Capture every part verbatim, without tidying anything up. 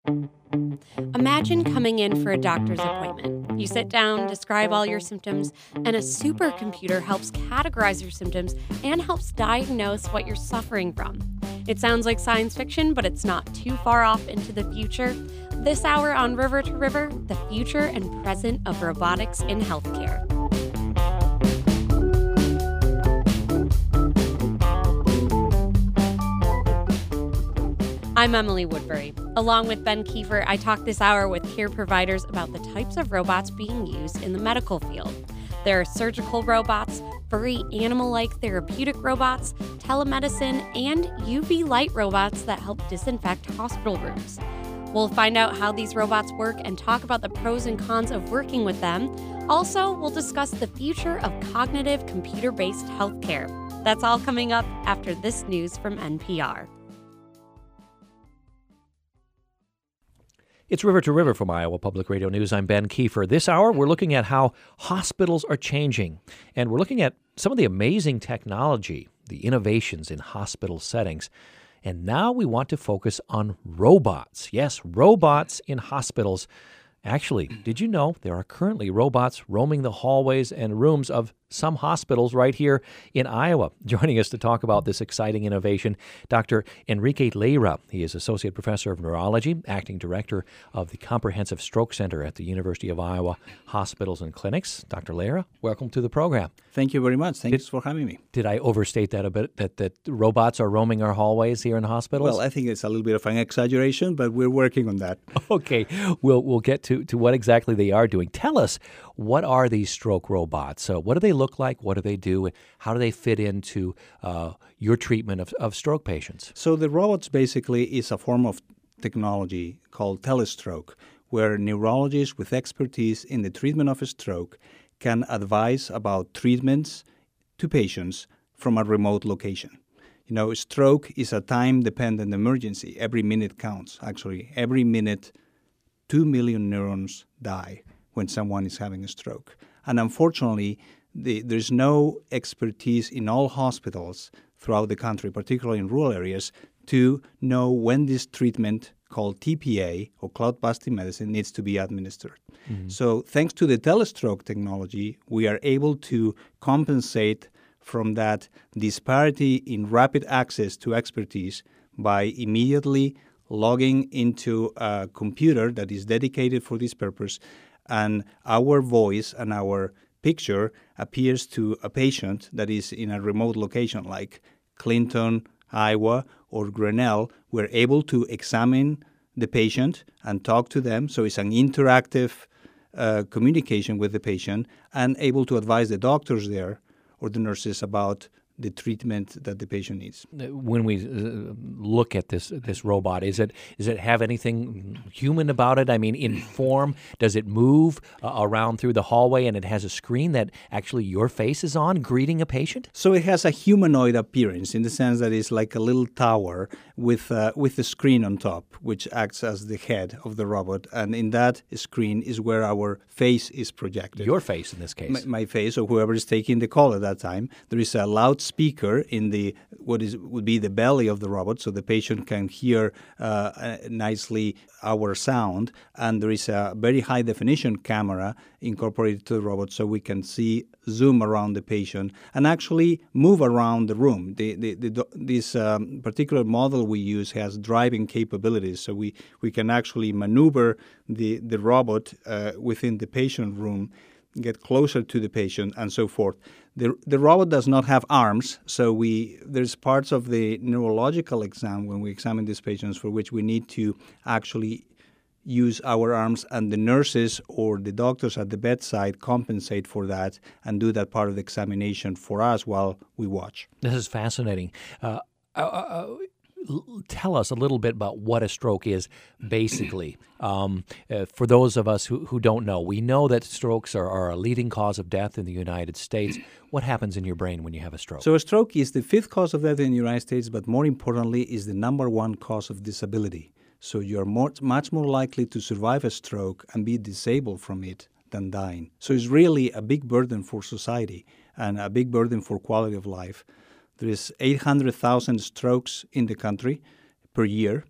Imagine coming in for a doctor's appointment. You sit down, describe all your symptoms, and a supercomputer helps categorize your symptoms and helps diagnose what you're suffering from. It sounds like science fiction, but it's not too far off into the future. This hour on River to River, the future and present of robotics in healthcare. I'm Emily Woodbury. Along with Ben Kiefer, I talked this hour with care providers about the types of robots being used in the medical field. There are surgical robots, furry animal-like therapeutic robots, telemedicine, and U V light robots that help disinfect hospital rooms. We'll find out how these robots work and talk about the pros and cons of working with them. Also, we'll discuss the future of cognitive computer-based healthcare. That's all coming up after this news from N P R. It's River to River from Iowa Public Radio News. I'm Ben Kiefer. This hour, we're looking at how hospitals are changing, and we're looking at some of the amazing technology, the innovations in hospital settings. And now we want to focus on robots. Yes, robots in hospitals. Actually, did you know there are currently robots roaming the hallways and rooms of some hospitals right here in Iowa? Joining us to talk about this exciting innovation, Doctor Enrique Leira. He is Associate Professor of Neurology, Acting Director of the Comprehensive Stroke Center at the University of Iowa Hospitals and Clinics. Doctor Leira, welcome to the program. Thank you very much. Thanks for having me. Did I overstate that a bit, that, that robots are roaming our hallways here in hospitals? Well, I think it's a little bit of an exaggeration, but we're working on that. Okay, we'll we'll get to, to what exactly they are doing. Tell us, what are these stroke robots? So what do they look like? What do they do? How do they fit into uh, your treatment of, of stroke patients? So the robots basically is a form of technology called telestroke, where neurologists with expertise in the treatment of a stroke can advise about treatments to patients from a remote location. You know, stroke is a time-dependent emergency. Every minute counts. Actually, every minute, two million neurons die when someone is having a stroke. And unfortunately, the, there's no expertise in all hospitals throughout the country, particularly in rural areas, to know when this treatment called T P A, or clot-busting medicine, needs to be administered. Mm-hmm. So thanks to the telestroke technology, we are able to compensate from that disparity in rapid access to expertise by immediately logging into a computer that is dedicated for this purpose, and our voice and our picture appears to a patient that is in a remote location like Clinton, Iowa, or Grinnell. We're able to examine the patient and talk to them. So it's an interactive uh, communication with the patient, and able to advise the doctors there or the nurses about the treatment that the patient needs. When we uh, look at this this robot, is it does it have anything human about it? I mean, in form, does it move uh, around through the hallway, and it has a screen that actually your face is on greeting a patient? So it has a humanoid appearance in the sense that it's like a little tower with uh, with a screen on top, which acts as the head of the robot, and in that screen is where our face is projected. Your face in this case. My, my face, or whoever is taking the call at that time. There is a loud speaker in the what is would be the belly of the robot, so the patient can hear uh, nicely our sound, and there is a very high definition camera incorporated to the robot, so we can see zoom around the patient and actually move around the room. The, the, the, this um, particular model we use has driving capabilities, so we, we can actually maneuver the, the robot uh, within the patient room, get closer to the patient, and so forth. The the robot does not have arms, so we there's parts of the neurological exam when we examine these patients for which we need to actually use our arms, and the nurses or the doctors at the bedside compensate for that and do that part of the examination for us while we watch. This is fascinating. Uh, uh, uh, Tell us a little bit about what a stroke is, basically. Um, uh, for those of us who, who don't know, we know that strokes are, are a leading cause of death in the United States. What happens in your brain when you have a stroke? So a stroke is the fifth cause of death in the United States, but more importantly is the number one cause of disability. So you're more, much more likely to survive a stroke and be disabled from it than dying. So it's really a big burden for society and a big burden for quality of life. There is eight hundred thousand strokes in the country per year.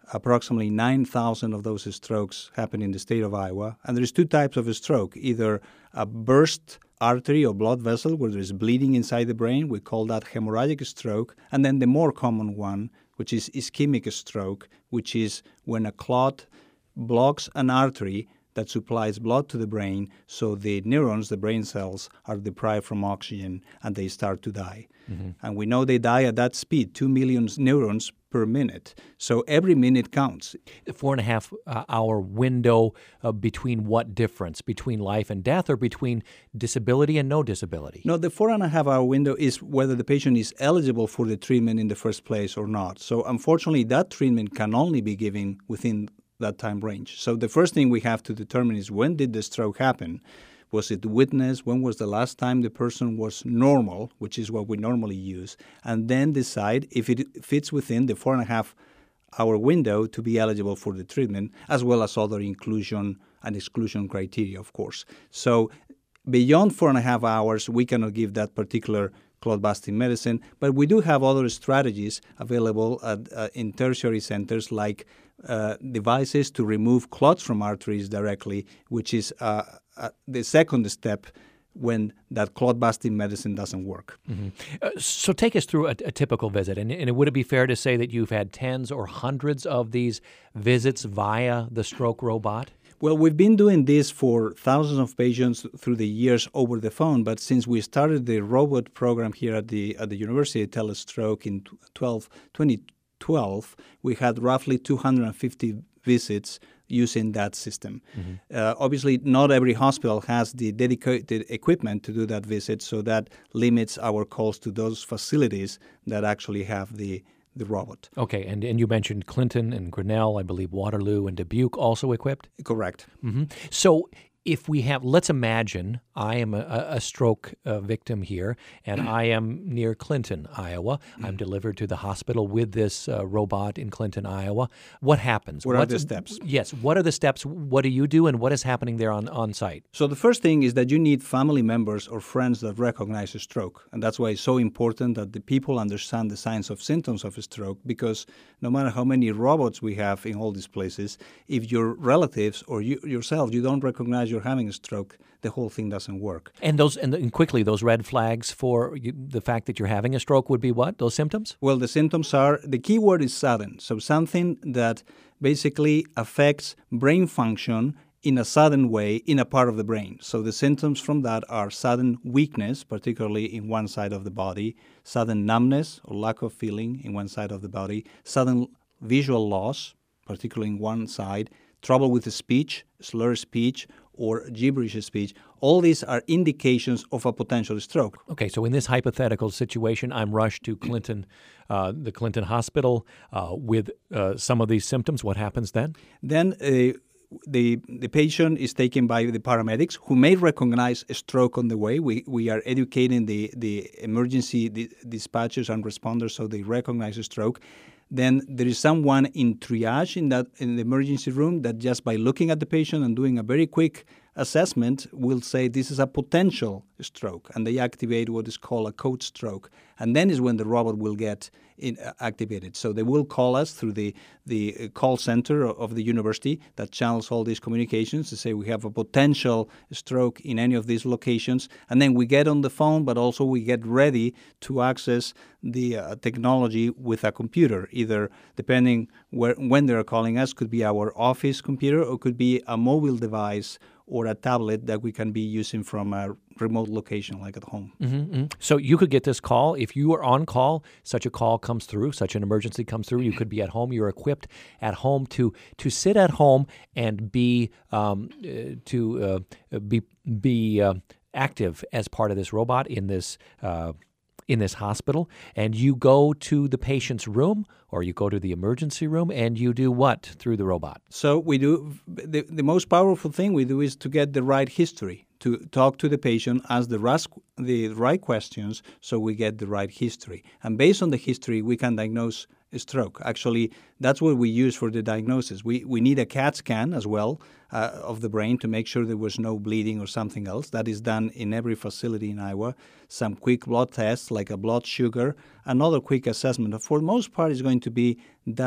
Approximately nine thousand of those strokes happen in the state of Iowa. And there's two types of a stroke, either a burst artery or blood vessel where there's bleeding inside the brain. We call that hemorrhagic stroke. And then the more common one, which is ischemic stroke, which is when a clot blocks an artery that supplies blood to the brain, so the neurons, the brain cells, are deprived from oxygen and they start to die. Mm-hmm. And we know they die at that speed, two million neurons per minute. So every minute counts. The four and a half uh, hour window uh, between what difference? Between life and death or between disability and no disability? No, the four and a half hour window is whether the patient is eligible for the treatment in the first place or not. So unfortunately, that treatment can only be given within that time range. So the first thing we have to determine is, when did the stroke happen? Was it witnessed? When was the last time the person was normal, which is what we normally use? And then decide if it fits within the four and a half hour window to be eligible for the treatment, as well as other inclusion and exclusion criteria, of course. So beyond four and a half hours, we cannot give that particular clot-busting medicine, but we do have other strategies available at, uh, in tertiary centers, like uh, devices to remove clots from arteries directly, which is uh, uh, the second step when that clot-busting medicine doesn't work. Mm-hmm. Uh, so take us through a, a typical visit, and, and would it be fair to say that you've had tens or hundreds of these visits via the stroke robot? Well, we've been doing this for thousands of patients through the years over the phone, but since we started the robot program here at the at the University Telestroke in twenty twelve, we had roughly two hundred fifty visits using that system. Mm-hmm. Uh, obviously, not every hospital has the dedicated equipment to do that visit, so that limits our calls to those facilities that actually have the the robot. Okay, and, and you mentioned Clinton and Grinnell, I believe Waterloo and Dubuque also equipped? Correct. Mm-hmm. So if we have, let's imagine I am a, a stroke uh, victim here, and I am near Clinton, Iowa. I'm delivered to the hospital with this uh, robot in Clinton, Iowa. What happens? What What's, are the steps? Yes, what are the steps? What do you do, and what is happening there on, on site? So the first thing is that you need family members or friends that recognize a stroke. And that's why it's so important that the people understand the signs of symptoms of a stroke, because no matter how many robots we have in all these places, if your relatives or you yourself, you don't recognize you're having a stroke, the whole thing doesn't work. And those, and, and quickly, those red flags for you, the fact that you're having a stroke would be what? Those symptoms? Well, the symptoms are, the key word is sudden. So something that basically affects brain function in a sudden way in a part of the brain. So the symptoms from that are sudden weakness, particularly in one side of the body, sudden numbness or lack of feeling in one side of the body, sudden visual loss, particularly in one side, trouble with the speech, slurred speech, or gibberish speech. All these are indications of a potential stroke. Okay, so in this hypothetical situation, I'm rushed to Clinton, uh, the Clinton Hospital uh, with uh, some of these symptoms. What happens then? Then uh, the the patient is taken by the paramedics, who may recognize a stroke on the way. We we are educating the, the emergency the dispatchers and responders so they recognize a stroke. Then there is someone in triage in that in the emergency room that just by looking at the patient and doing a very quick assessment will say this is a potential stroke, and they activate what is called a code stroke. And then is when the robot will get in, uh, activated. So they will call us through the, the call center of the university that channels all these communications to say we have a potential stroke in any of these locations. And then we get on the phone, but also we get ready to access the uh, technology with a computer, either depending where, when they're calling us, could be our office computer or could be a mobile device or a tablet that we can be using from a remote location like at home. Mm-hmm, mm-hmm. So you could get this call. If you are on call, such a call comes through, such an emergency comes through, you could be at home. You're equipped at home to to sit at home and be um, uh, to uh, be be uh, active as part of this robot in this uh, in this hospital. And you go to the patient's room or you go to the emergency room and you do what through the robot? So we do, the, the most powerful thing we do is to get the right history, to talk to the patient, ask the, ras- the right questions so we get the right history. And based on the history, we can diagnose a stroke. Actually, that's what we use for the diagnosis. We we need a CAT scan as well uh, of the brain to make sure there was no bleeding or something else. That is done in every facility in Iowa. Some quick blood tests like a blood sugar, another quick assessment. For the most part, is going to be that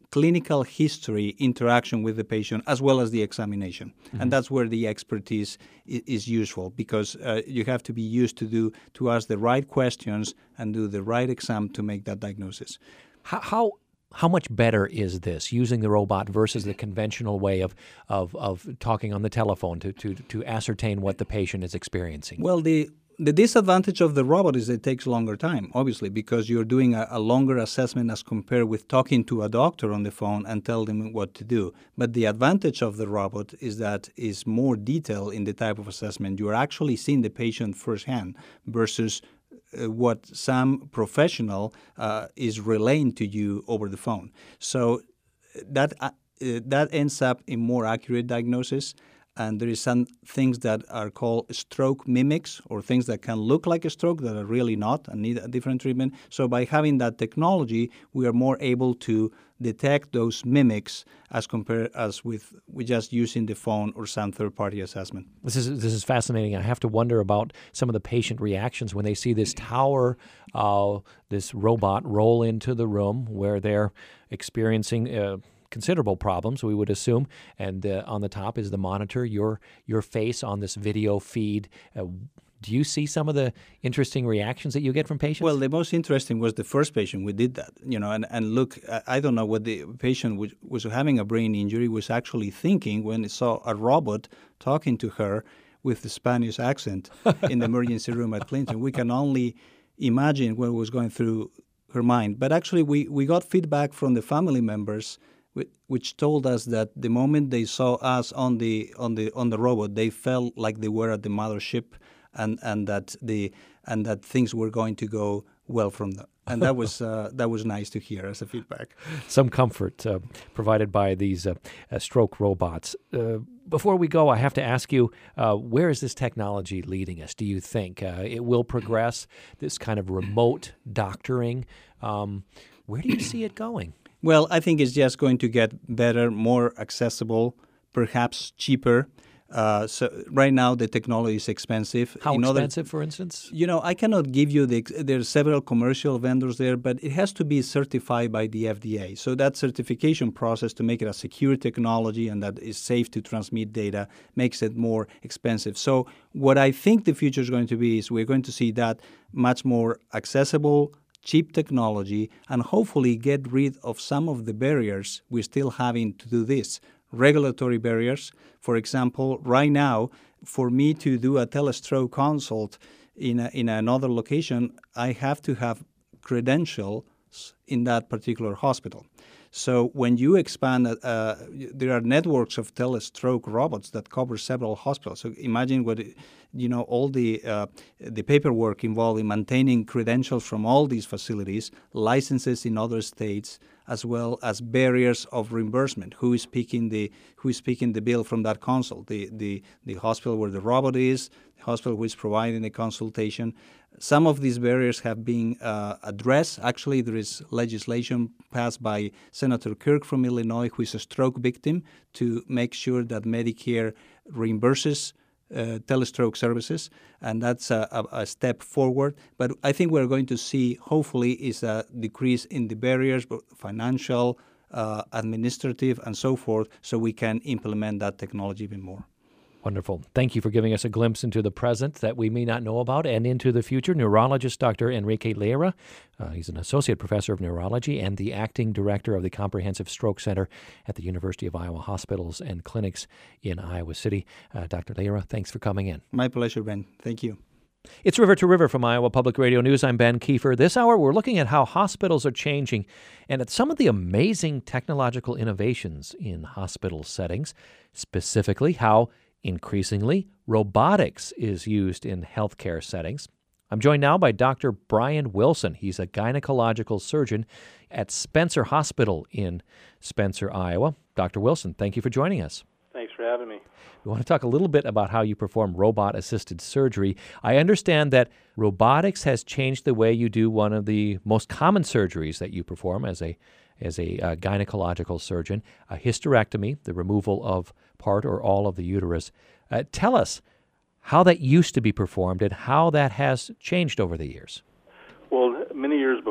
clinical history interaction with the patient as well as the examination. Mm-hmm. And that's where the expertise is, is useful, because uh, you have to be used to do to ask the right questions and do the right exam to make that diagnosis. How how, how much better is this, using the robot versus the conventional way of of, of talking on the telephone to, to, to ascertain what the patient is experiencing? Well, the The disadvantage of the robot is it takes longer time, obviously, because you're doing a, a longer assessment as compared with talking to a doctor on the phone and tell them what to do. But the advantage of the robot is that is more detail in the type of assessment. You are actually seeing the patient firsthand versus uh, what some professional uh, is relaying to you over the phone. So that uh, that ends up in more accurate diagnosis. And there is some things that are called stroke mimics, or things that can look like a stroke that are really not and need a different treatment. So by having that technology, we are more able to detect those mimics as compared as with, with just using the phone or some third-party assessment. This is this is fascinating. I have to wonder about some of the patient reactions when they see this tower, uh, this robot roll into the room where they're experiencing uh, considerable problems, we would assume, and uh, on the top is the monitor, your your face on this video feed. Uh, do you see some of the interesting reactions that you get from patients? Well, the most interesting was the first patient. We did that, you know, and, and look, I don't know what the patient was, was having a brain injury, was actually thinking when he saw a robot talking to her with the Spanish accent in the emergency room at Clinton. We can only imagine what was going through her mind. But actually, we, we got feedback from the family members which told us that the moment they saw us on the on the on the robot, they felt like they were at the mothership, and, and that the and that things were going to go well from them. And that was uh, that was nice to hear as a feedback. Some comfort uh, provided by these uh, uh, stroke robots. Uh, before we go, I have to ask you, uh, where is this technology leading us? Do you think uh, it will progress? This kind of remote doctoring. Um, where do you see it going? Well, I think it's just going to get better, more accessible, perhaps cheaper. Uh, so right now the technology is expensive. How In expensive, other, for instance? You know, I cannot give you the. There are several commercial vendors there, but it has to be certified by the F D A. So that certification process to make it a secure technology and that is safe to transmit data makes it more expensive. So what I think the future is going to be is we're going to see that much more accessible, cheap technology, and hopefully get rid of some of the barriers we're still having to do this. Regulatory barriers. For example, right now, for me to do a telestroke consult in a, in another location, I have to have credentials in that particular hospital. So when you expand, uh, there are networks of telestroke robots that cover several hospitals. So imagine what, it, you know, all the uh, the paperwork involved in maintaining credentials from all these facilities, licenses in other states, as well as barriers of reimbursement. Who is picking the who is picking the bill from that consult? The the the hospital where the robot is, the hospital who is providing the consultation. Some of these barriers have been uh, addressed. Actually, there is legislation passed by Senator Kirk from Illinois, who is a stroke victim, to make sure that Medicare reimburses uh, telestroke services, and that's a, a, a step forward. But I think we're going to see, hopefully, is a decrease in the barriers, both financial, uh, administrative, and so forth, so we can implement that technology even more. Wonderful. Thank you for giving us a glimpse into the present that we may not know about and into the future. Neurologist Doctor Enrique Leira. Uh, he's an associate professor of neurology and the acting director of the Comprehensive Stroke Center at the University of Iowa Hospitals and Clinics in Iowa City. Uh, Doctor Leira, thanks for coming in. My pleasure, Ben. Thank you. It's River to River from Iowa Public Radio News. I'm Ben Kiefer. This hour, we're looking at how hospitals are changing and at some of the amazing technological innovations in hospital settings, specifically how increasingly, robotics is used in healthcare settings. I'm joined now by Doctor Brian Wilson. He's a gynecological surgeon at Spencer Hospital in Spencer, Iowa. Doctor Wilson, thank you for joining us. Thanks for having me. We want to talk a little bit about how you perform robot-assisted surgery. I understand that robotics has changed the way you do one of the most common surgeries that you perform as a as a uh, gynecological surgeon, a hysterectomy, the removal of part or all of the uterus. Uh, tell us how that used to be performed and how that has changed over the years. Well, many years before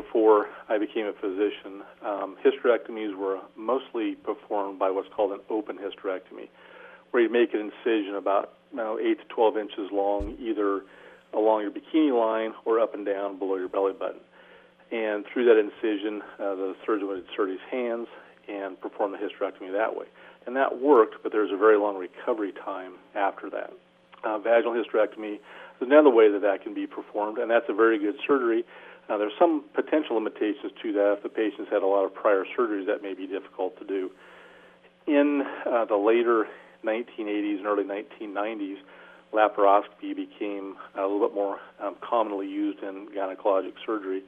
before I became a physician, um, hysterectomies were mostly performed by what's called an open hysterectomy, where you make an incision about you know, eight to twelve inches long, either along your bikini line or up and down below your belly button. And through that incision, uh, the surgeon would insert his hands and perform the hysterectomy that way. And that worked, but there's a very long recovery time after that. Uh, vaginal hysterectomy is another way that that can be performed, and that's a very good surgery. Uh, there's some potential limitations to that. If the patient's had a lot of prior surgeries, that may be difficult to do. In uh, the later nineteen eighties and early nineteen nineties, laparoscopy became a little bit more um, commonly used in gynecologic surgery.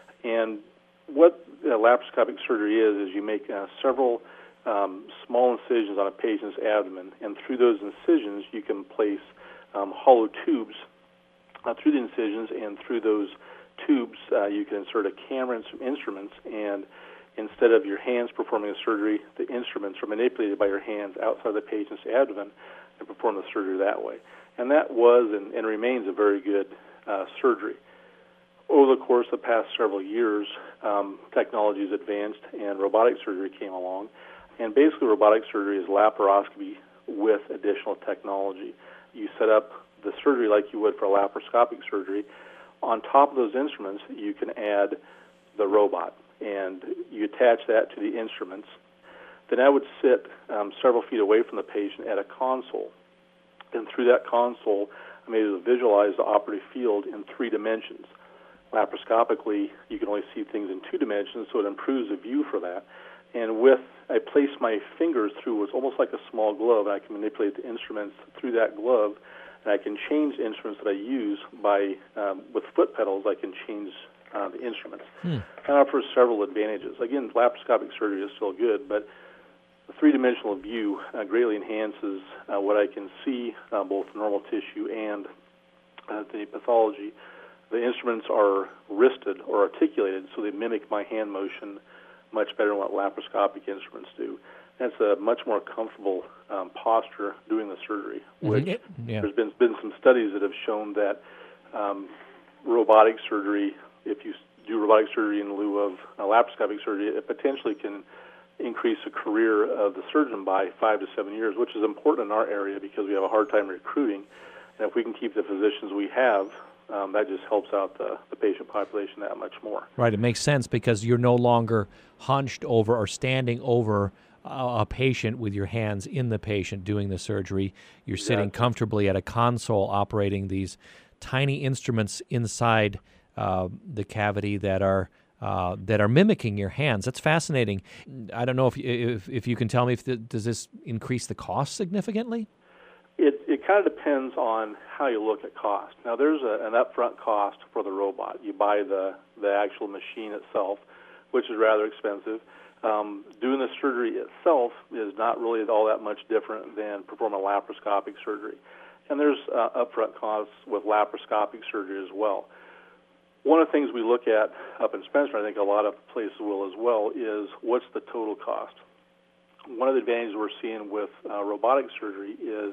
And what uh, laparoscopic surgery is, is you make uh, several um, small incisions on a patient's abdomen, and through those incisions you can place um, hollow tubes uh, through the incisions, and through those tubes uh, you can insert a camera and some instruments, and instead of your hands performing the surgery, the instruments are manipulated by your hands outside the patient's abdomen and perform the surgery that way. And that was and, and remains a very good uh, surgery. Over the course of the past several years, um, technology has advanced and robotic surgery came along. And basically robotic surgery is laparoscopy with additional technology. You set up the surgery like you would for laparoscopic surgery. On top of those instruments, you can add the robot, and you attach that to the instruments. Then I would sit um, several feet away from the patient at a console. And through that console, I'm able to visualize the operative field in three dimensions. Laparoscopically, you can only see things in two dimensions, so it improves the view for that. And with, I place my fingers through what's almost like a small glove, and I can manipulate the instruments through that glove, and I can change the instruments that I use by, um, with foot pedals, I can change uh, the instruments. Hmm. That offers several advantages. Again, laparoscopic surgery is still good, but the three-dimensional view uh, greatly enhances uh, what I can see, uh, both normal tissue and uh, the pathology. The instruments are wristed or articulated, so they mimic my hand motion much better than what laparoscopic instruments do. That's a much more comfortable um, posture doing the surgery, which mm-hmm. yeah. there's been, been some studies that have shown that um, robotic surgery, if you do robotic surgery in lieu of uh, laparoscopic surgery, it potentially can increase the career of the surgeon by five to seven years, which is important in our area because we have a hard time recruiting. And if we can keep the physicians we have, um, that just helps out the, the patient population that much more. Right. It makes sense because you're no longer hunched over or standing over a, a patient with your hands in the patient doing the surgery. You're exactly. sitting comfortably at a console operating these tiny instruments inside uh, the cavity that are Uh, that are mimicking your hands. That's fascinating. I don't know if if, if you can tell me, if the, does this increase the cost significantly? It it kind of depends on how you look at cost. Now, there's a, an upfront cost for the robot. You buy the, the actual machine itself, which is rather expensive. Um, doing the surgery itself is not really all that much different than performing laparoscopic surgery. And there's uh, upfront costs with laparoscopic surgery as well. One of the things we look at up in Spencer, I think a lot of places will as well, is what's the total cost. One of the advantages we're seeing with uh, robotic surgery is,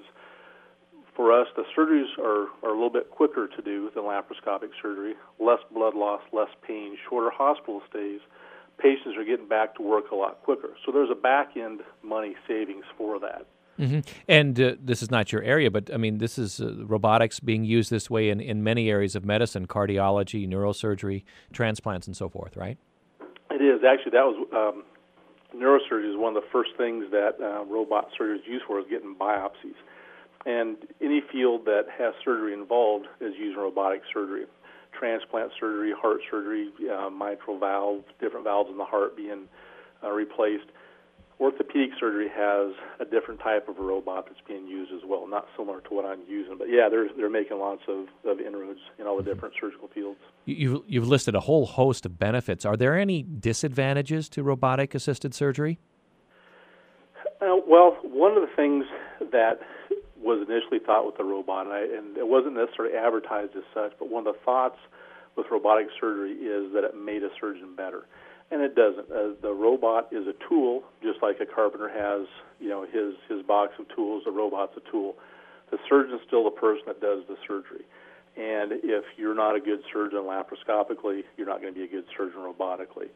for us, the surgeries are, are a little bit quicker to do than laparoscopic surgery, less blood loss, less pain, shorter hospital stays. Patients are getting back to work a lot quicker. So there's a back-end money savings for that. Mm-hmm. And uh, this is not your area, but I mean, this is uh, robotics being used this way in, in many areas of medicine, cardiology, neurosurgery, transplants, and so forth, right? It is. Actually, that was um, neurosurgery is one of the first things that uh, robot surgery is used for, is getting biopsies. And any field that has surgery involved is using robotic surgery. Transplant surgery, heart surgery, uh, mitral valve, different valves in the heart being uh, replaced. Orthopedic surgery has a different type of a robot that's being used as well, not similar to what I'm using. But, yeah, they're, they're making lots of, of inroads in all the different surgical fields. You've, you've listed a whole host of benefits. Are there any disadvantages to robotic-assisted surgery? Uh, well, one of the things that was initially thought with the robot, and, I, and it wasn't necessarily advertised as such, but one of the thoughts with robotic surgery is that it made a surgeon better. And it doesn't. Uh, the robot is a tool, just like a carpenter has, you know, his, his box of tools. The robot's a tool. The surgeon's still the person that does the surgery. And if you're not a good surgeon laparoscopically, you're not going to be a good surgeon robotically.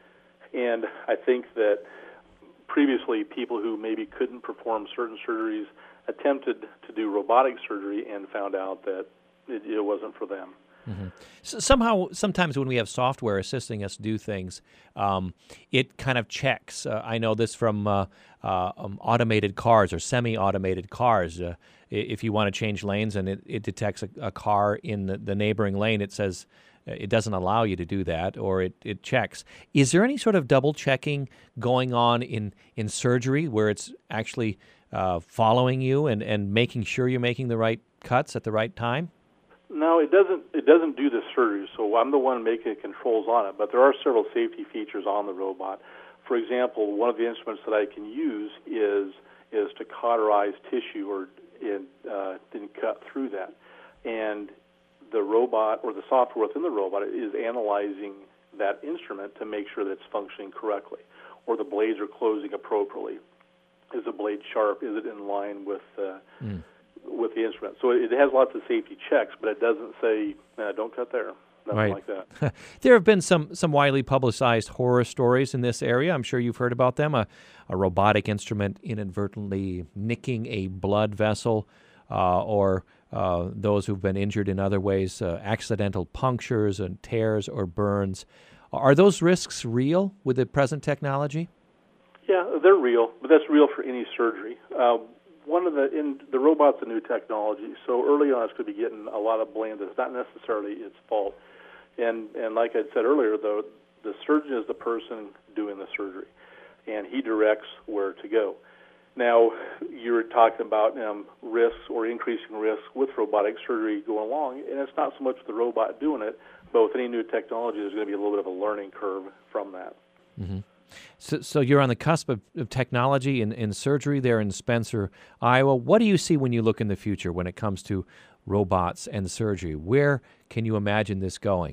And I think that previously people who maybe couldn't perform certain surgeries attempted to do robotic surgery and found out that it, it wasn't for them. Mm-hmm. So somehow, sometimes when we have software assisting us do things, um, it kind of checks. Uh, I know this from uh, uh, um, automated cars or semi-automated cars. Uh, if you want to change lanes and it, it detects a, a car in the, the neighboring lane, it says uh, it doesn't allow you to do that, or it, it checks. Is there any sort of double checking going on in, in surgery where it's actually uh, following you and, and making sure you're making the right cuts at the right time? No, it doesn't. It doesn't do the surgery, so I'm the one making controls on it. But there are several safety features on the robot. For example, one of the instruments that I can use is is to cauterize tissue or in, uh, then cut through that, and the robot or the software within the robot is analyzing that instrument to make sure that it's functioning correctly, or the blades are closing appropriately. Is the blade sharp? Is it in line with uh, mm. with the instrument? So it has lots of safety checks, but it doesn't say, nah, don't cut there. Nothing right. like that. There have been some, some widely publicized horror stories in this area. I'm sure you've heard about them. A, a robotic instrument inadvertently nicking a blood vessel, uh, or uh, those who've been injured in other ways, uh, accidental punctures and tears or burns. Are those risks real with the present technology? Yeah, they're real, but that's real for any surgery. Uh, One of the in the robot's a new technology, so early on it's going to be getting a lot of blame that's not necessarily its fault. And and like I said earlier, though, the surgeon is the person doing the surgery, and he directs where to go. Now, you were talking about um, risks or increasing risks with robotic surgery going along, and it's not so much the robot doing it, but with any new technology, there's going to be a little bit of a learning curve from that. Mm-hmm. So, so you're on the cusp of, of technology in, in surgery there in Spencer, Iowa. What do you see when you look in the future when it comes to robots and surgery? Where can you imagine this going?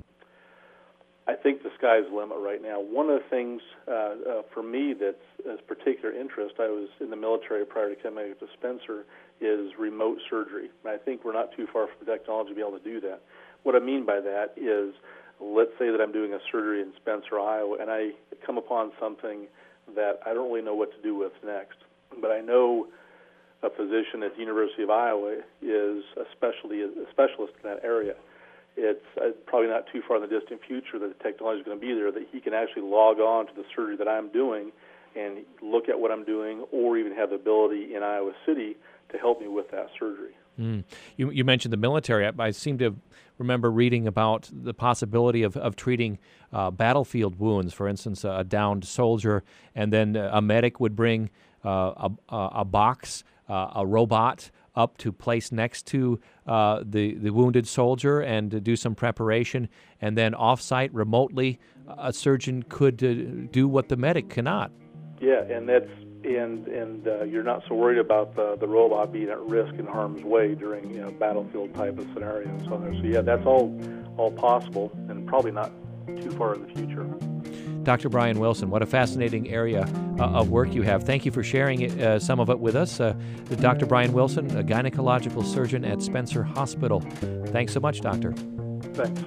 I think the sky's the limit right now. One of the things uh, uh, for me that's of particular interest, I was in the military prior to coming to Spencer, is remote surgery. And I think we're not too far from the technology to be able to do that. What I mean by that is, let's say that I'm doing a surgery in Spencer, Iowa, and I come upon something that I don't really know what to do with next. But I know a physician at the University of Iowa is a specialty, a specialist in that area. It's uh, probably not too far in the distant future that the technology is going to be there, that he can actually log on to the surgery that I'm doing and look at what I'm doing, or even have the ability in Iowa City to help me with that surgery. Mm. You, you mentioned the military. I, I seem to remember reading about the possibility of, of treating uh, battlefield wounds, for instance, a downed soldier, and then a medic would bring uh, a, a box, uh, a robot, up to place next to uh, the, the wounded soldier and to do some preparation, and then off-site, remotely, a surgeon could uh, do what the medic cannot. Yeah, and that's and and uh, you're not so worried about the, the robot being at risk in harm's way during, you know, battlefield type of scenarios on there. So yeah, that's all all possible, and probably not too far in the future. Doctor Brian Wilson, what a fascinating area uh, of work you have. Thank you for sharing it, uh, some of it with us. Uh, Doctor Brian Wilson, a gynecological surgeon at Spencer Hospital. Thanks so much, Doctor. Thanks.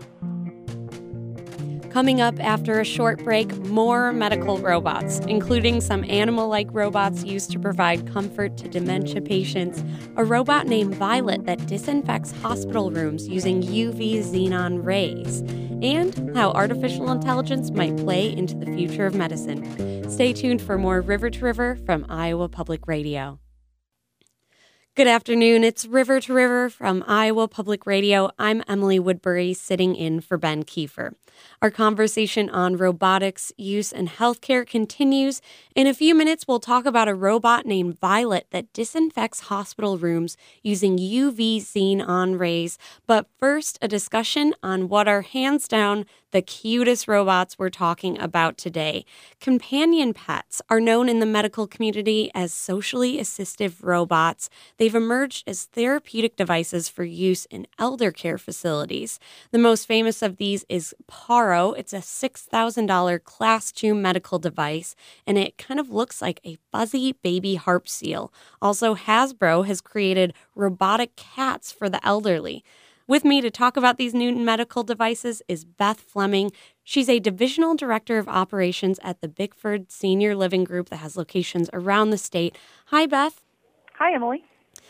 Coming up after a short break, more medical robots, including some animal-like robots used to provide comfort to dementia patients, a robot named Violet that disinfects hospital rooms using U V xenon rays, and how artificial intelligence might play into the future of medicine. Stay tuned for more River to River from Iowa Public Radio. Good afternoon. It's River to River from Iowa Public Radio. I'm Emily Woodbury, sitting in for Ben Kiefer. Our conversation on robotics use in healthcare continues. In a few minutes, we'll talk about a robot named Violet that disinfects hospital rooms using U V xenon rays. But first, a discussion on what are hands down the cutest robots we're talking about today. Companion pets are known in the medical community as socially assistive robots. They've emerged as therapeutic devices for use in elder care facilities. The most famous of these is Paro. It's a six thousand dollars Class two medical device, and it kind of looks like a fuzzy baby harp seal. Also, Hasbro has created robotic cats for the elderly. With me to talk about these new medical devices is Beth Fleming. She's a divisional director of operations at the Bickford Senior Living Group that has locations around the state. Hi, Beth. Hi, Emily.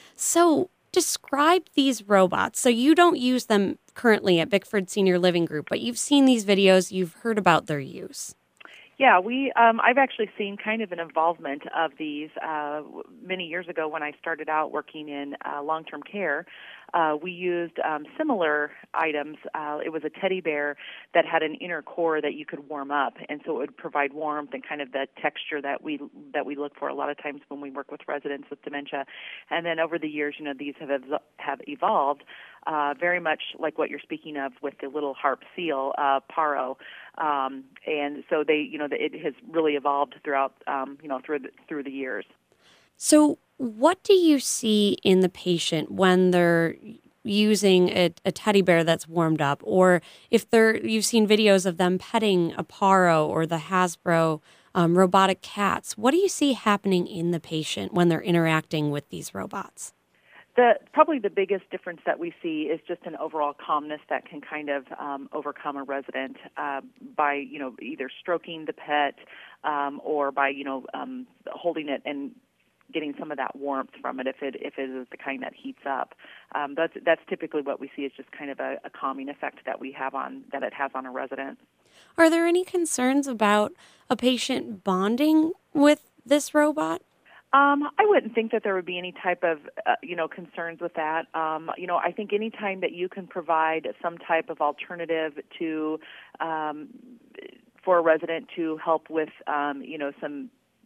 So describe these robots. So you don't use them currently at Bickford Senior Living Group, but you've seen these videos, you've heard about their use. Yeah, we. Um, I've actually seen kind of an involvement of these uh, many years ago when I started out working in uh, long-term care. Uh, we used um, similar items. Uh, it was a teddy bear that had an inner core that you could warm up, and so it would provide warmth and kind of the texture that we that we look for a lot of times when we work with residents with dementia. And then over the years, you know, these have ev- have evolved uh, very much like what you're speaking of with the little harp seal, uh, Paro. Um, and so they, you know, it has really evolved throughout, um, you know, through the, through the years. So what do you see in the patient when they're using a, a teddy bear that's warmed up, or if they're you've seen videos of them petting a Paro or the Hasbro um, robotic cats? What do you see happening in the patient when they're interacting with these robots? The, probably the biggest difference that we see is just an overall calmness that can kind of um, overcome a resident uh, by, you know, either stroking the pet um, or by, you know, um, holding it and getting some of that warmth from it if it if it is the kind that heats up. Um, that's that's typically what we see is just kind of a, a calming effect that we have on that it has on a resident. Are there any concerns about a patient bonding with this robot? Um, I wouldn't think that there would be any type of, uh, you know, concerns with that. Um, you know, I think any time that you can provide some type of alternative to, um, for a resident to help with, um, you know, some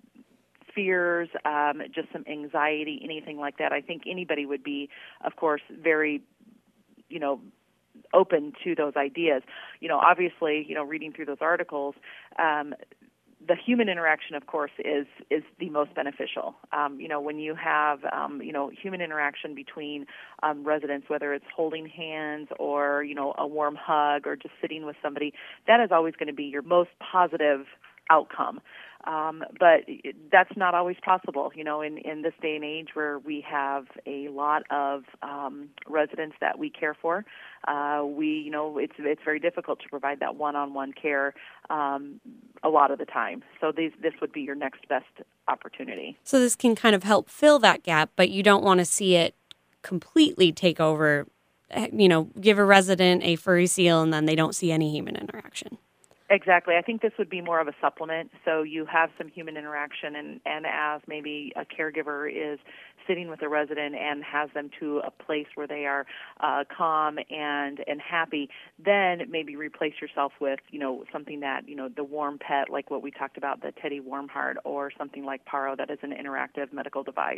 fears, um, just some anxiety, anything like that, I think anybody would be, of course, very, you know, open to those ideas. You know, obviously, you know, reading through those articles, um, the human interaction, of course, is is the most beneficial. Um, you know, when you have, um, you know, human interaction between um, residents, whether it's holding hands or, you know, a warm hug or just sitting with somebody, that is always going to be your most positive outcome. Um, but that's not always possible, you know, in, in this day and age where we have a lot of um, residents that we care for. Uh, we, you know, it's it's very difficult to provide that one-on-one care um, a lot of the time. So these, this would be your next best opportunity. So this can kind of help fill that gap, but you don't want to see it completely take over, you know, give a resident a furry seal and then they don't see any human interaction. Exactly. I think this would be more of a supplement. So you have some human interaction, and, and as maybe a caregiver is sitting with a resident and has them to a place where they are uh, calm and, and happy, then maybe replace yourself with, you know, something that, you know, the warm pet, like what we talked about, the Teddy Warmheart, or something like Paro that is an interactive medical device.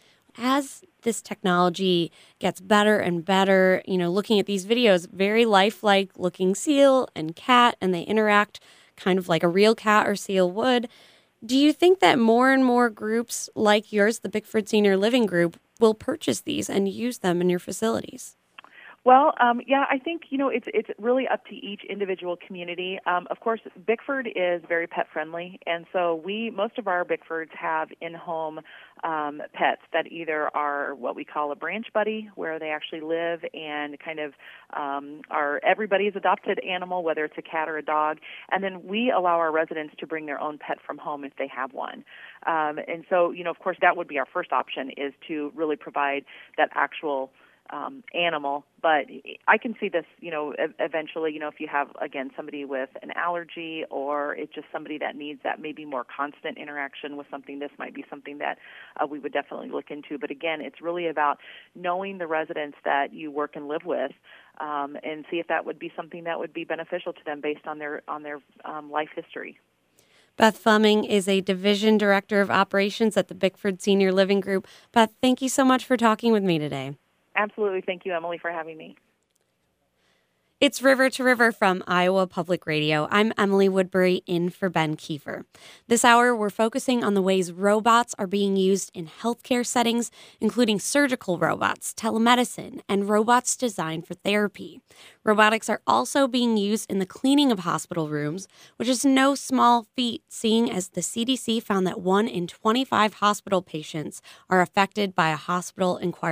As this technology gets better and better, you know, looking at these videos, very lifelike looking seal and cat, and they interact kind of like a real cat or seal would. Do you think that more and more groups like yours, the Bickford Senior Living Group, will purchase these and use them in your facilities? Well, um, yeah, I think, you know, it's it's really up to each individual community. Um, of course, Bickford is very pet friendly, and so we most of our Bickfords have in-home um, pets that either are what we call a branch buddy, where they actually live and kind of um, are everybody's adopted animal, whether it's a cat or a dog, and then we allow our residents to bring their own pet from home if they have one. Um, and so, you know, of course, that would be our first option, is to really provide that actual Um, animal, but I can see this, you know, e- eventually, you know, if you have, again, somebody with an allergy, or it's just somebody that needs that maybe more constant interaction with something, this might be something that uh, we would definitely look into. But again, it's really about knowing the residents that you work and live with, um, and see if that would be something that would be beneficial to them based on their on their um, life history. Beth Fleming is a division director of operations at the Bickford Senior Living Group. Beth, thank you so much for talking with me today. Absolutely. Thank you, Emily, for having me. It's River to River from Iowa Public Radio. I'm Emily Woodbury, in for Ben Kiefer. This hour, we're focusing on the ways robots are being used in healthcare settings, including surgical robots, telemedicine, and robots designed for therapy. Robotics are also being used in the cleaning of hospital rooms, which is no small feat, seeing as the C D C found that one in twenty-five hospital patients are affected by a hospital-acquired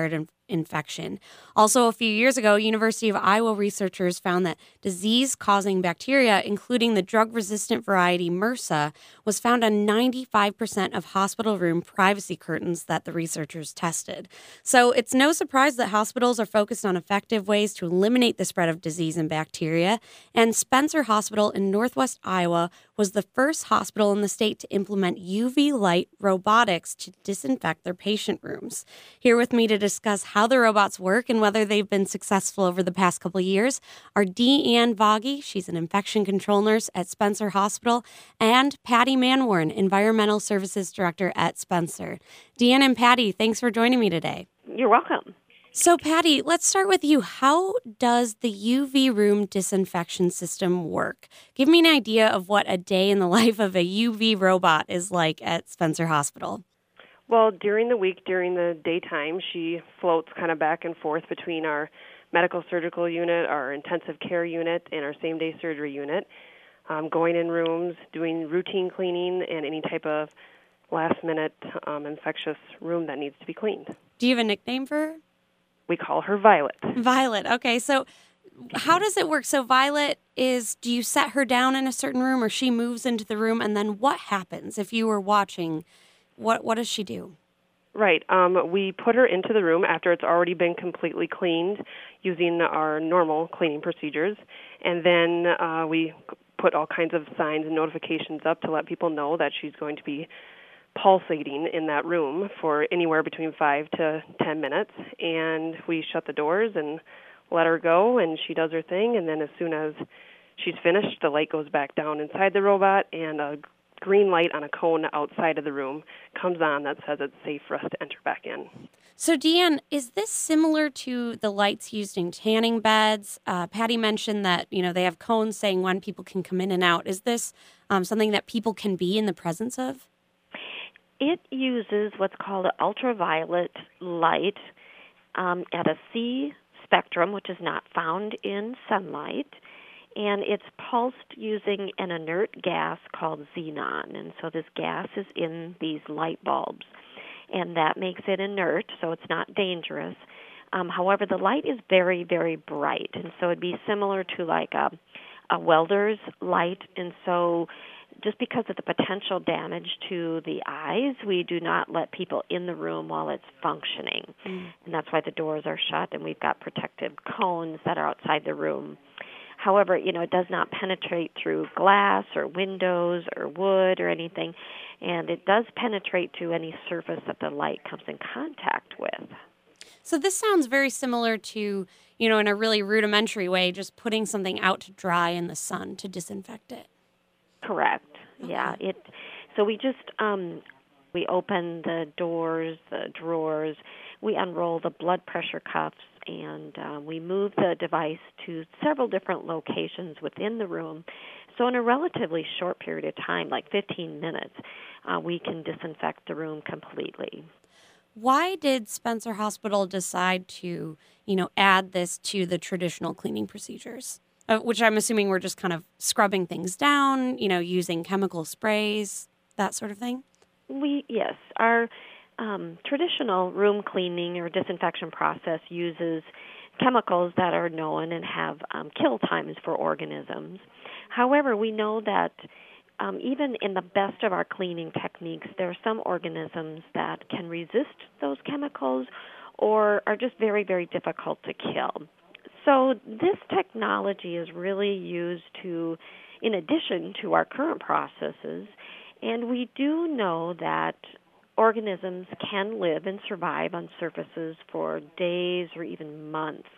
infection. Also, a few years ago, University of Iowa researchers found that disease-causing bacteria, including the drug-resistant variety MRSA, was found on ninety-five percent of hospital room privacy curtains that the researchers tested. So it's no surprise that hospitals are focused on effective ways to eliminate the spread of disease and bacteria, and Spencer Hospital in Northwest Iowa was the first hospital in the state to implement U V light robotics to disinfect their patient rooms. Here with me to discuss how the robots work and whether they've been successful over the past couple of years are Deanne Vogge, she's an infection control nurse at Spencer Hospital, and Patty Manwarn, Environmental Services Director at Spencer. Deanne and Patty, thanks for joining me today. You're welcome. So, Patty, let's start with you. How does the U V room disinfection system work? Give me an idea of what a day in the life of a U V robot is like at Spencer Hospital. Well, during the week, during the daytime, she floats kind of back and forth between our medical surgical unit, our intensive care unit, and our same-day surgery unit, um, going in rooms, doing routine cleaning, and any type of last-minute um, infectious room that needs to be cleaned. Do you have a nickname for her? We call her Violet. Violet. Okay, so how does it work? So Violet is, do you set her down in a certain room or she moves into the room, and then what happens if you were watching? What what does she do? Right. Um, we put her into the room after it's already been completely cleaned using our normal cleaning procedures, and then uh, we put all kinds of signs and notifications up to let people know that she's going to be pulsating in that room for anywhere between five to ten minutes, and we shut the doors and let her go, and she does her thing, and then as soon as she's finished, the light goes back down inside the robot, and a green light on a cone outside of the room comes on that says it's safe for us to enter back in. So, Deanne, is this similar to the lights used in tanning beds? Uh, Patty mentioned that, you know, they have cones saying when people can come in and out. Is this um, something that people can be in the presence of? It uses what's called an ultraviolet light um, at a C spectrum, which is not found in sunlight, and it's pulsed using an inert gas called xenon. And so this gas is in these light bulbs, and that makes it inert, so it's not dangerous. Um, however, the light is very, very bright, and so it'd be similar to like a, a welder's light, and so just because of the potential damage to the eyes, we do not let people in the room while it's functioning. Mm. And that's why the doors are shut, and we've got protective cones that are outside the room. However, you know, it does not penetrate through glass or windows or wood or anything, and it does penetrate to any surface that the light comes in contact with. So this sounds very similar to, you know, in a really rudimentary way, just putting something out to dry in the sun to disinfect it. Correct. Yeah. It. So we just um, we open the doors, the drawers, we unroll the blood pressure cuffs, and uh, we move the device to several different locations within the room. So in a relatively short period of time, like fifteen minutes, uh, we can disinfect the room completely. Why did Spencer Hospital decide to, you know, add this to the traditional cleaning procedures? Uh, which I'm assuming we're just kind of scrubbing things down, you know, using chemical sprays, that sort of thing? We yes, our um, traditional room cleaning or disinfection process uses chemicals that are known and have um, kill times for organisms. However, we know that um, even in the best of our cleaning techniques, there are some organisms that can resist those chemicals or are just very, very difficult to kill. So this technology is really used to, in addition to our current processes, and we do know that organisms can live and survive on surfaces for days or even months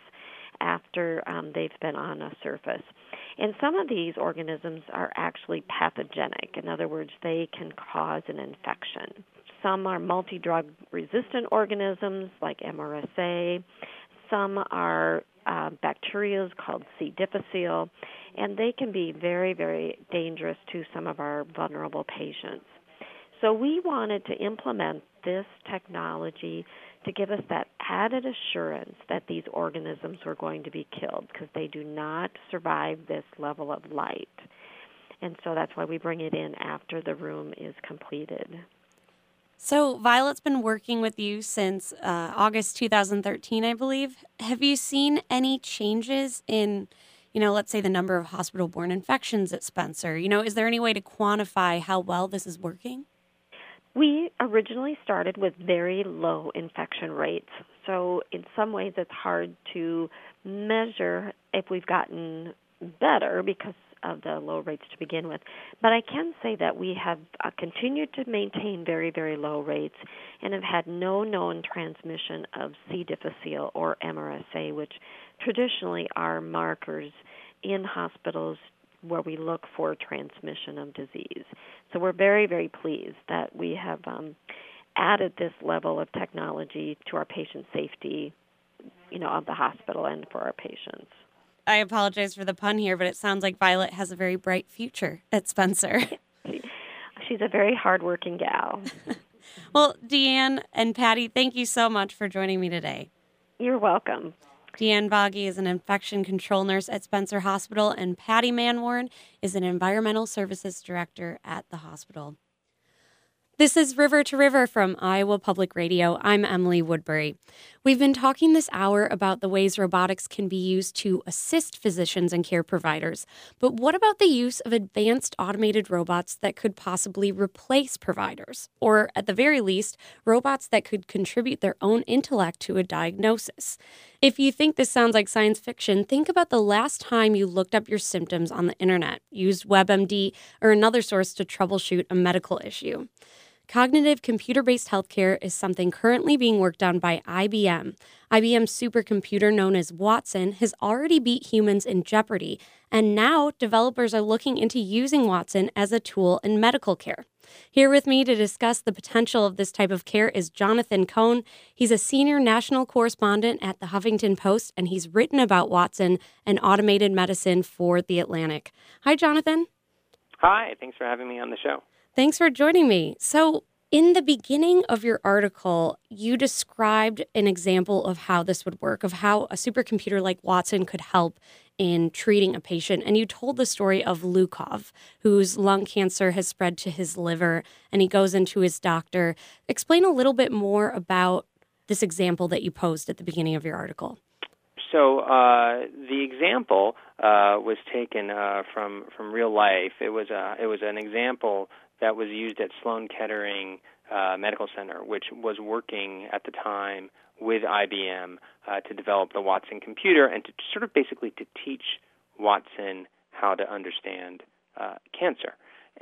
after um, they've been on a surface. And some of these organisms are actually pathogenic. In other words, they can cause an infection. Some are multi-drug resistant organisms like M R S A. Some are uh, bacteria called C. difficile, and they can be very, very dangerous to some of our vulnerable patients. So we wanted to implement this technology to give us that added assurance that these organisms were going to be killed because they do not survive this level of light. And so that's why we bring it in after the room is completed. So Violet's been working with you since uh, August two thousand thirteen, I believe. Have you seen any changes in, you know, let's say the number of hospital-borne infections at Spencer? You know, is there any way to quantify how well this is working? We originally started with very low infection rates. So in some ways it's hard to measure if we've gotten better because of the low rates to begin with. But I can say that we have uh, continued to maintain very, very low rates and have had no known transmission of C. difficile or M R S A, which traditionally are markers in hospitals where we look for transmission of disease. So we're very, very pleased that we have um, added this level of technology to our patient safety, you know, of the hospital and for our patients. I apologize for the pun here, but it sounds like Violet has a very bright future at Spencer. She's a very hardworking gal. Well, Deanne and Patty, thank you so much for joining me today. You're welcome. Deanne Boggy is an infection control nurse at Spencer Hospital, and Patty Manwarn is an environmental services director at the hospital. This is River to River from Iowa Public Radio. I'm Emily Woodbury. We've been talking this hour about the ways robotics can be used to assist physicians and care providers. But what about the use of advanced automated robots that could possibly replace providers? Or, at the very least, robots that could contribute their own intellect to a diagnosis? If you think this sounds like science fiction, think about the last time you looked up your symptoms on the internet, used WebMD or another source to troubleshoot a medical issue. Cognitive computer-based healthcare is something currently being worked on by I B M. I B M's supercomputer known as Watson has already beat humans in Jeopardy, and now developers are looking into using Watson as a tool in medical care. Here with me to discuss the potential of this type of care is Jonathan Cohn. He's a senior national correspondent at the Huffington Post, and he's written about Watson and automated medicine for The Atlantic. Hi, Jonathan. Hi, thanks for having me on the show. Thanks for joining me. So, in the beginning of your article, you described an example of how this would work, of how a supercomputer like Watson could help in treating a patient. And you told the story of Lukov, whose lung cancer has spread to his liver, and he goes into his doctor. Explain a little bit more about this example that you posed at the beginning of your article. So uh, the example uh, was taken uh, from from real life. It was a, it was an example that was used at Sloan Kettering uh, Medical Center, which was working at the time with I B M uh, to develop the Watson computer and to sort of basically to teach Watson how to understand uh, cancer.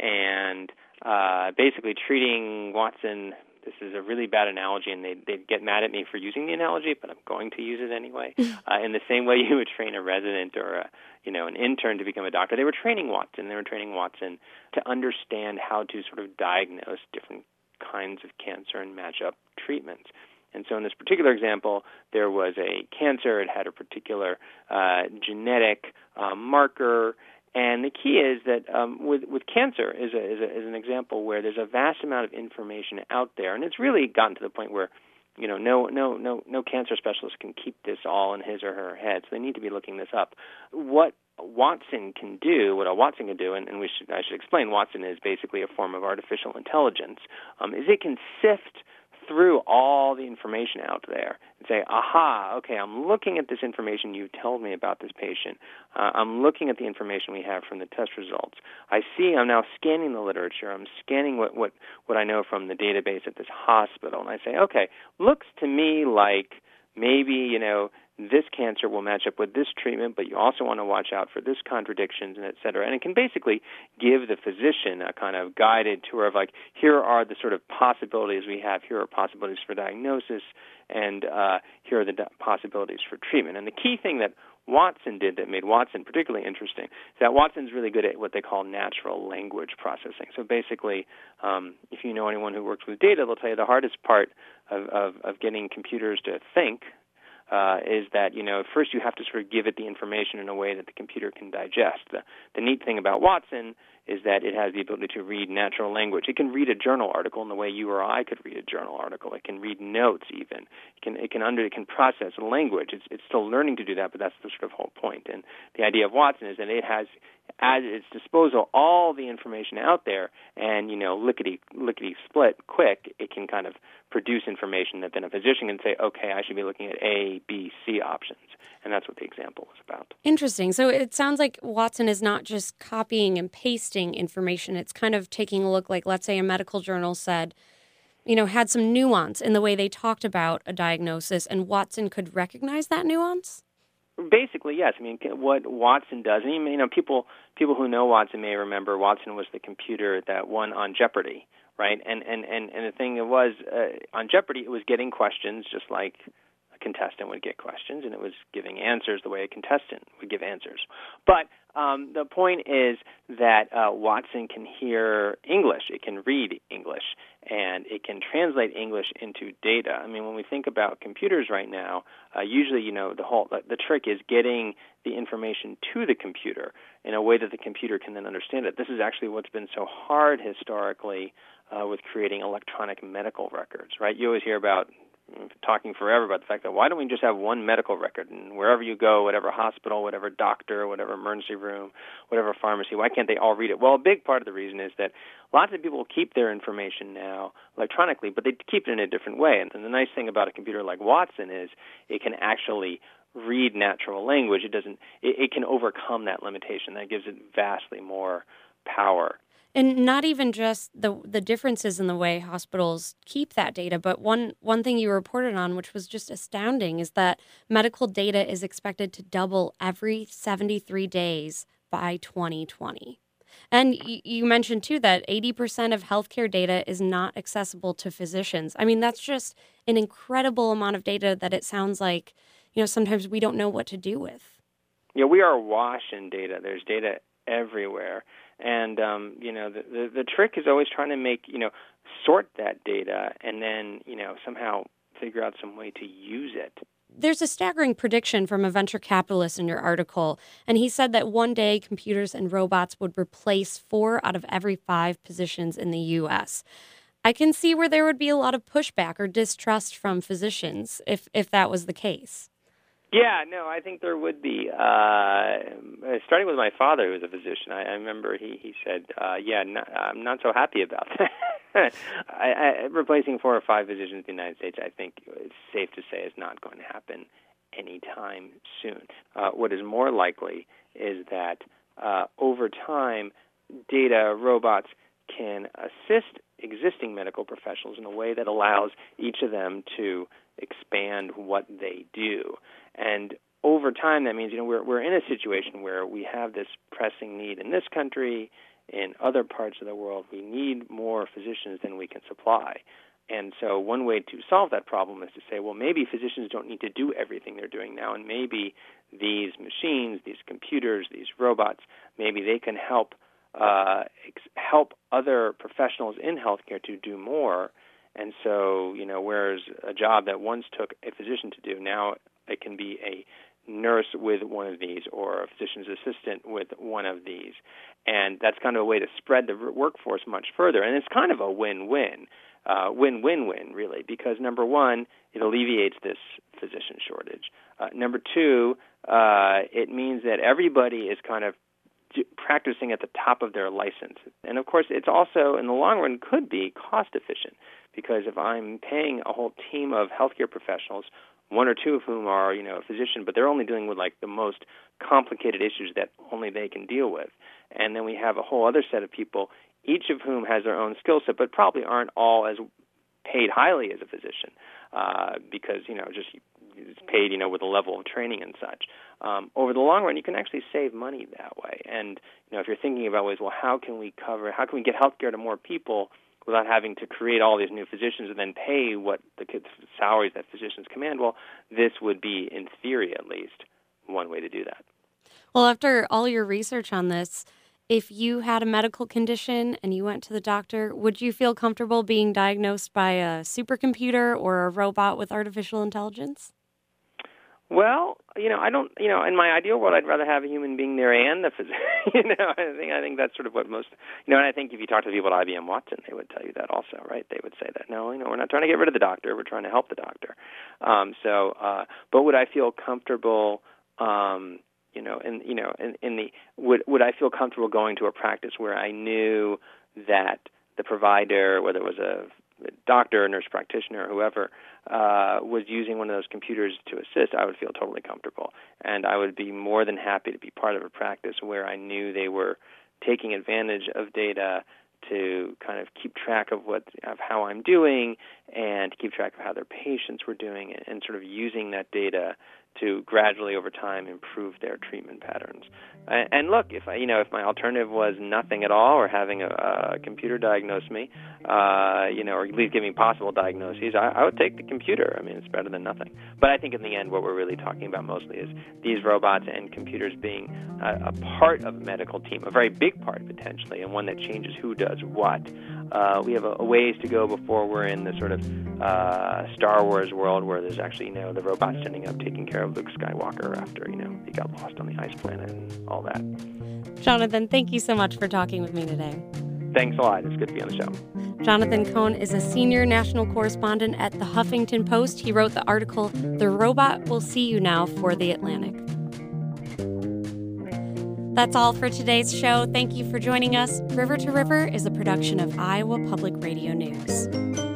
And uh, basically treating Watson, this is a really bad analogy, and they'd, they'd get mad at me for using the analogy, but I'm going to use it anyway. uh, in the same way you would train a resident or a, you know, an intern to become a doctor, they were training Watson. They were training Watson to understand how to sort of diagnose different kinds of cancer and match up treatments. And so in this particular example, there was a cancer. It had a particular uh, genetic uh, marker. And the key is that um, with with cancer is a, is, a, is an example where there's a vast amount of information out there, and it's really gotten to the point where, you know, no no no no cancer specialist can keep this all in his or her head, so they need to be looking this up. What Watson can do, what a Watson can do, and, and we should I should explain, Watson is basically a form of artificial intelligence, um, is it can sift through all the information out there and say, aha, okay, I'm looking at this information you told me about this patient. Uh, I'm looking at the information we have from the test results. I see I'm now scanning the literature. I'm scanning what, what, what I know from the database at this hospital. And I say, okay, looks to me like maybe, you know, this cancer will match up with this treatment, but you also want to watch out for this contradictions, and et cetera. And it can basically give the physician a kind of guided tour of, like, here are the sort of possibilities we have, here are possibilities for diagnosis, and uh, here are the possibilities for treatment. And the key thing that Watson did that made Watson particularly interesting is that Watson's really good at what they call natural language processing. So basically, um, if you know anyone who works with data, they'll tell you the hardest part of, of, of getting computers to think Uh, is that, you know, first you have to sort of give it the information in a way that the computer can digest. The, the neat thing about Watson is that it has the ability to read natural language. It can read a journal article in the way you or I could read a journal article. It can read notes even. It can it can under it can process language. It's it's still learning to do that, but that's the sort of whole point. And the idea of Watson is that it has at its disposal all the information out there, and you know, lickety lickety split quick, it can kind of produce information that then a physician can say, okay, I should be looking at A, B, C options. And that's what the example was about. Interesting. So it sounds like Watson is not just copying and pasting information. It's kind of taking a look like, let's say a medical journal said, you know, had some nuance in the way they talked about a diagnosis, and Watson could recognize that nuance? Basically, yes. I mean, what Watson does, and you know, people people who know Watson may remember Watson was the computer that won on Jeopardy, right? And and and, and the thing it was uh, on Jeopardy, it was getting questions just like a contestant would get questions, and it was giving answers the way a contestant would give answers. But um, the point is that uh, Watson can hear English, it can read English, and it can translate English into data. I mean, when we think about computers right now, uh, usually, you know, the whole the, the trick is getting the information to the computer in a way that the computer can then understand it. This is actually what's been so hard historically uh, with creating electronic medical records, right? You always hear about talking forever about the fact that why don't we just have one medical record, and wherever you go, whatever hospital, whatever doctor, whatever emergency room, whatever pharmacy, why can't they all read it? Well, a big part of the reason is that lots of people keep their information now electronically, but they keep it in a different way. And the nice thing about a computer like Watson is it can actually read natural language. It doesn't. It, it can overcome that limitation. That gives it vastly more power. And not even just the the differences in the way hospitals keep that data, but one, one thing you reported on, which was just astounding, is that medical data is expected to double every seventy-three days by twenty twenty. And y- you mentioned, too, that eighty percent of healthcare data is not accessible to physicians. I mean, that's just an incredible amount of data that it sounds like, you know, sometimes we don't know what to do with. Yeah, we are awash in data. There's data everywhere. And, um, you know, the, the the trick is always trying to make, you know, sort that data and then, you know, somehow figure out some way to use it. There's a staggering prediction from a venture capitalist in your article, and he said that one day computers and robots would replace four out of every five positions in the U S. I can see where there would be a lot of pushback or distrust from physicians if, if that was the case. Yeah, no, I think there would be. Uh, starting with my father, who was a physician, I, I remember he, he said, uh, yeah, not, I'm not so happy about that. I, I, replacing four or five physicians in the United States, I think it's safe to say is not going to happen anytime soon. Uh, what is more likely is that uh, over time, data robots can assist existing medical professionals in a way that allows each of them to expand what they do. And over time, that means, you know, we're we're in a situation where we have this pressing need in this country, in other parts of the world. We need more physicians than we can supply. And so one way to solve that problem is to say, well, maybe physicians don't need to do everything they're doing now, and maybe these machines, these computers, these robots, maybe they can help uh, ex- help other professionals in healthcare to do more. And so, you know, whereas a job that once took a physician to do, now it can be a nurse with one of these or a physician's assistant with one of these. And that's kind of a way to spread the workforce much further. And it's kind of a win-win, uh, win-win-win, really, because, number one, it alleviates this physician shortage. Uh, number two, uh, it means that everybody is kind of practicing at the top of their license. And, of course, it's also, in the long run, could be cost-efficient, because if I'm paying a whole team of healthcare professionals, one or two of whom are, you know, a physician, but they're only dealing with, like, the most complicated issues that only they can deal with. And then we have a whole other set of people, each of whom has their own skill set, but probably aren't all as paid highly as a physician, uh, because, you know, just it's paid, you know, with a level of training and such. Um, over the long run, you can actually save money that way. And, you know, if you're thinking about ways, well, how can we cover, how can we get healthcare to more people without having to create all these new physicians and then pay what the salaries that physicians command? Well, this would be, in theory at least, one way to do that. Well, after all your research on this, if you had a medical condition and you went to the doctor, would you feel comfortable being diagnosed by a supercomputer or a robot with artificial intelligence? Well, you know, I don't, you know, in my ideal world, I'd rather have a human being there and the physician. you know, I think I think that's sort of what most, you know, and I think if you talk to people at I B M Watson, they would tell you that also, right? They would say that, no, you know, we're not trying to get rid of the doctor, we're trying to help the doctor. Um, so, uh, but would I feel comfortable, um, you know, in you know, in, in the would would I feel comfortable going to a practice where I knew that the provider, whether it was a doctor, nurse practitioner, or whoever, uh, was using one of those computers to assist, I would feel totally comfortable. And I would be more than happy to be part of a practice where I knew they were taking advantage of data to kind of keep track of what of how I'm doing and to keep track of how their patients were doing, and, and sort of using that data to gradually over time improve their treatment patterns. And, and look, if I, you know, if my alternative was nothing at all, or having a, a computer diagnose me, uh, you know, or at least give me possible diagnoses, I, I would take the computer. I mean, it's better than nothing. But I think in the end, what we're really talking about mostly is these robots and computers being a, a part of a medical team, a very big part potentially, and one that changes who does what. Uh, we have a, a ways to go before we're in the sort of uh, Star Wars world where there's actually, you know, the robot standing up taking care of Luke Skywalker after, you know, he got lost on the ice planet and all that. Jonathan, thank you so much for talking with me today. Thanks a lot. It's good to be on the show. Jonathan Cohn is a senior national correspondent at the Huffington Post. He wrote the article, "The Robot Will See You Now" for The Atlantic. That's all for today's show. Thank you for joining us. River to River is a production of Iowa Public Radio News.